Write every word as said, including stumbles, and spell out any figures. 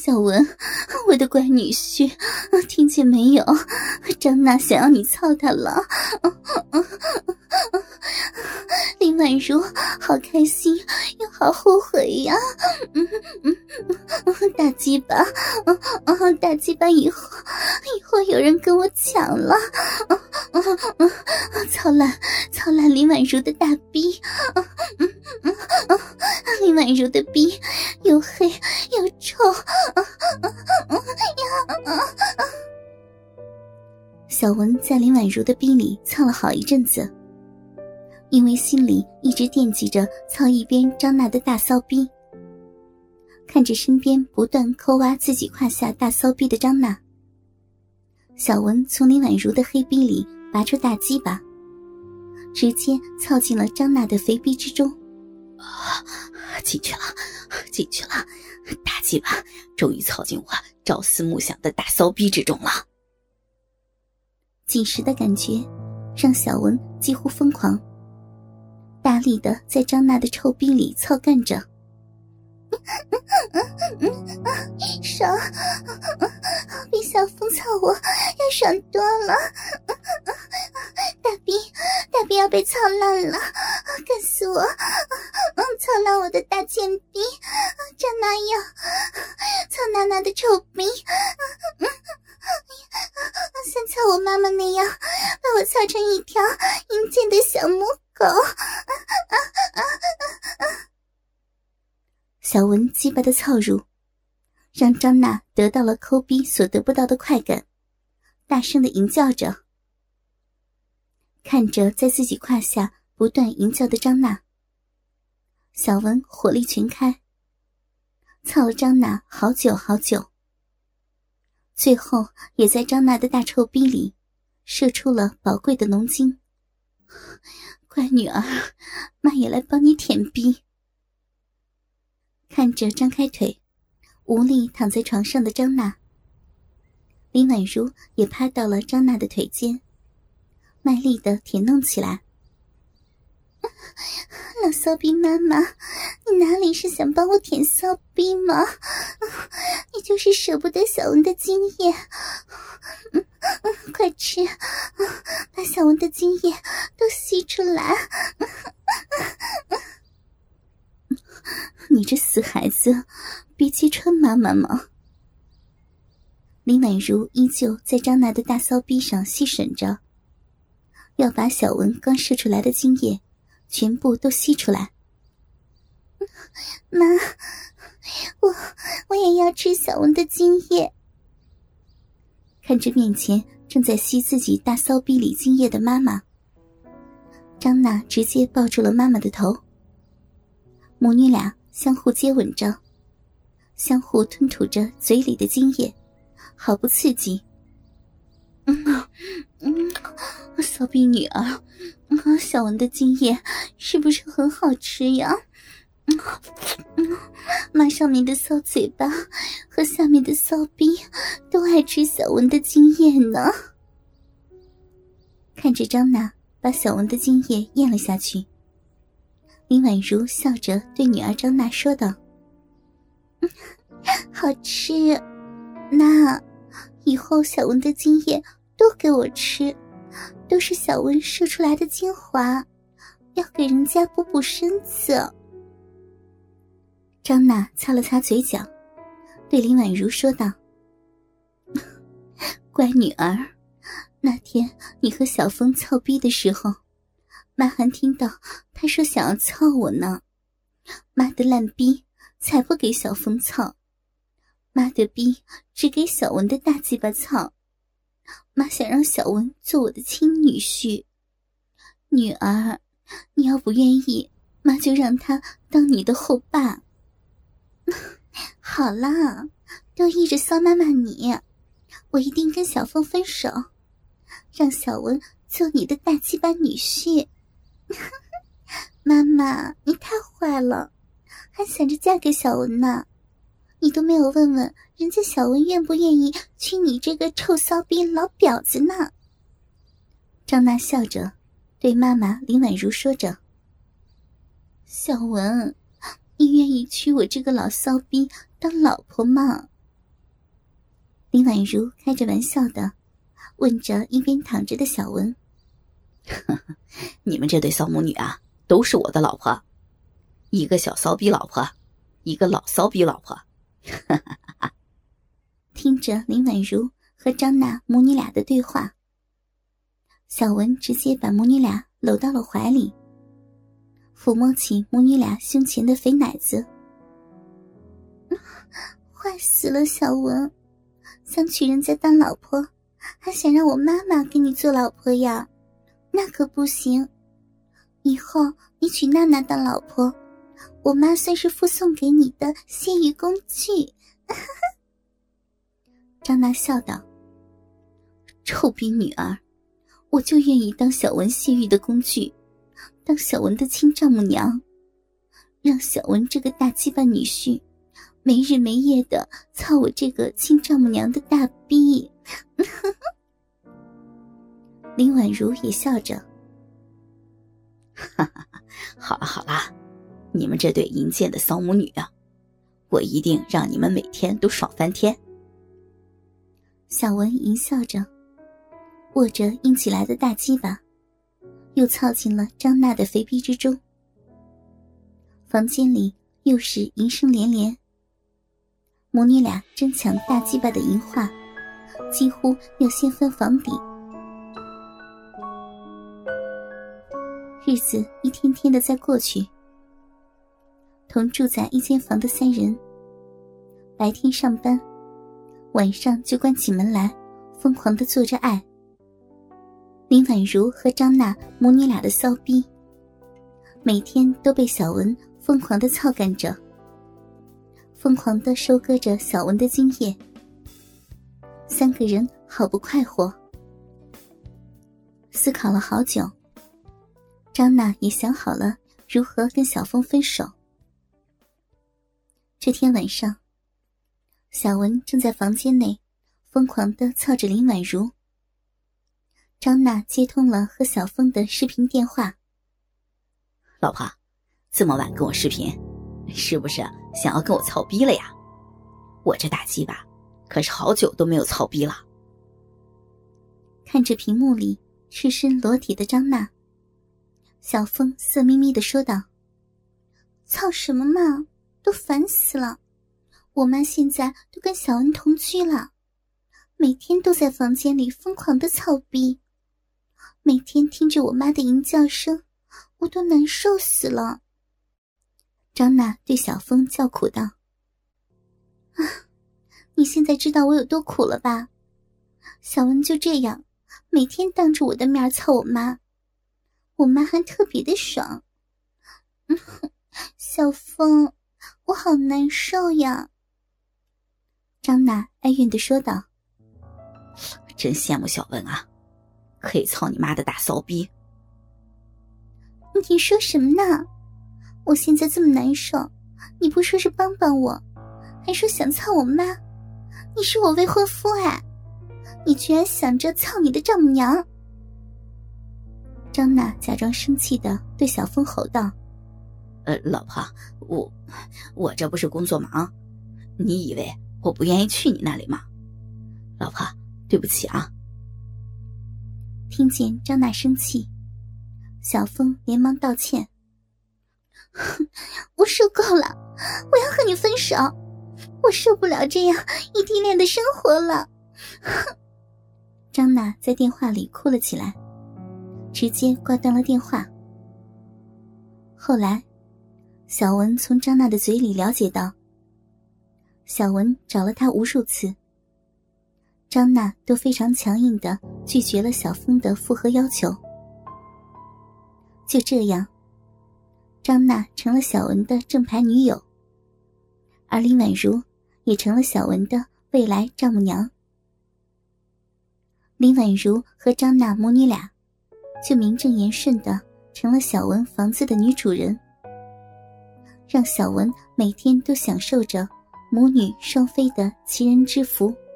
小文，我的乖女婿，听见没有？张娜想要你操她了。林婉如好开心又好后悔呀。嗯嗯嗯，大鸡巴，哦大鸡巴以后以后有人跟我抢了。嗯嗯嗯，操烂操烂林婉如的大逼。嗯嗯嗯嗯，林婉如的逼又黑又臭。嗯嗯嗯呀。小文在林婉如的逼里操了好一阵子，因为心里一直惦记着操一边张娜的大骚逼，看着身边不断抠挖自己胯下大骚逼的张娜，小文从林婉如的黑逼里拔出大鸡巴，直接操进了张娜的肥逼之中。 啊，进去了进去了，大鸡巴终于操进我朝思暮想的大骚逼之中了。 紧实的感觉让小文几乎疯狂，大力的在张娜的臭逼里操干着。爽，比小风操我要爽多了。大逼大逼要被操烂了，干死我。操烂我的大贱逼，张娜要操娜娜的臭逼。像操我妈妈那样把我操成一条阴间的小母狗。小文鸡巴的操入让张娜得到了抠逼所得不到的快感，大声地吟叫着。看着在自己胯下不断吟叫的张娜，小文火力全开，操了张娜好久好久，最后也在张娜的大臭逼里射出了宝贵的浓精。乖女儿，妈也来帮你舔逼。看着张开腿无力躺在床上的张娜，林婉如也趴到了张娜的腿间，卖力地舔弄起来。老骚逼妈妈，你哪里是想帮我舔骚逼吗？你就是舍不得小文的精液。嗯嗯，快吃，把小文的精液都吸出来。你这死孩子，别揭穿妈妈吗？林婉如依旧在张娜的大骚逼上细吮着，要把小文刚射出来的精液全部都吸出来。妈，我我也要吃小文的精液。看着面前正在吸自己大骚逼里精液的妈妈，张娜直接抱住了妈妈的头，母女俩相互接吻着，相互吞吐着嘴里的精液，好不刺激。嗯嗯，骚逼女儿，嗯，小文的精液是不是很好吃呀？嗯嗯，妈上面的骚嘴巴和下面的骚逼都爱吃小文的精液呢。看着张娜把小文的精液咽了下去，林婉如笑着对女儿张娜说道：嗯，好吃，那以后小文的精液都给我吃，都是小文射出来的精华，要给人家补补身子。张娜擦了擦嘴角，对林婉如说道：乖女儿，那天你和小峰操逼的时候，妈还听到他说想要操我呢。妈的烂逼才不给小峰操，妈的逼只给小文的大鸡巴操。妈想让小文做我的亲女婿。女儿，你要不愿意，妈就让他当你的后爸。好啦，都依着骚妈妈你，我一定跟小峰分手，让小文做你的大鸡巴女婿。妈妈，你太坏了，还想着嫁给小文呢，你都没有问问人家小文愿不愿意娶你这个臭骚逼老婊子呢。张娜笑着对妈妈林婉如说着：小文，你愿意娶我这个老骚逼当老婆吗？ 林婉如开着玩笑的问着一边躺着的小文： 你们这对骚母女啊，都是我的老婆，一个小骚逼老婆，一个老骚逼老婆。 听着林婉如和张娜母女俩的对话，小文直接把母女俩搂到了怀里，抚摸起母女俩胸前的肥奶子。坏死了，小文，想娶人家当老婆，还想让我妈妈给你做老婆呀？那可不行，以后你娶娜娜当老婆，我妈算是附送给你的泄欲工具。张娜笑道：臭逼女儿，我就愿意当小文泄欲的工具，当小文的亲丈母娘，让小文这个大鸡巴女婿没日没夜的操我这个亲丈母娘的大逼。林婉如也笑着： 哈哈，好了好了，你们这对淫贱的骚母女啊，我一定让你们每天都爽翻天。 小文淫笑着，握着硬起来的大鸡巴，又操进了张娜的肥逼之中。房间里又是淫声连连，母女俩争抢大鸡巴的淫话，几乎要掀翻房顶。日子一天天的在过去，同住在一间房的三人，白天上班，晚上就关起门来，疯狂地做着爱。林婉如和张娜母女俩的骚逼，每天都被小文疯狂地操干着，疯狂地收割着小文的精液。三个人好不快活。思考了好久，张娜也想好了如何跟小峰分手。这天晚上，小文正在房间内疯狂地操着林婉如。张娜接通了和小峰的视频电话： 老婆，这么晚跟我视频，是不是想要跟我操逼了呀？我这大鸡巴可是好久都没有操逼了。 看着屏幕里赤身裸体的张娜，小峰色眯眯地说道：操什么嘛，都烦死了，我妈现在都跟小文同居了，每天都在房间里疯狂的操逼，每天听着我妈的淫叫声，我都难受死了。张娜对小峰叫苦道：啊，你现在知道我有多苦了吧？小文就这样每天当着我的面操我妈，我妈还特别的爽。小峰，我好难受呀。张娜哀怨地说道： 真羡慕小文啊，可以操你妈的大骚逼。 你说什么呢？我现在这么难受，你不说是帮帮我，还说想操我妈，你是我未婚夫哎，你居然想着操你的丈母娘。张娜假装生气地对小峰吼道： 呃，老婆，我我这不是工作忙，你以为我不愿意去你那里吗？老婆，对不起啊。 听见张娜生气，小峰连忙道歉：我受够了，我要和你分手，我受不了这样异地恋的生活了。张娜在电话里哭了起来，直接挂断了电话。后来小文从张娜的嘴里了解到，小文找了她无数次，张娜都非常强硬地拒绝了小峰的复合要求。就这样，张娜成了小文的正牌女友，而林婉如也成了小文的未来丈母娘。林婉如和张娜母女俩就名正言顺地成了小文房子的女主人，让小文每天都享受着母女双飞的奇人之福。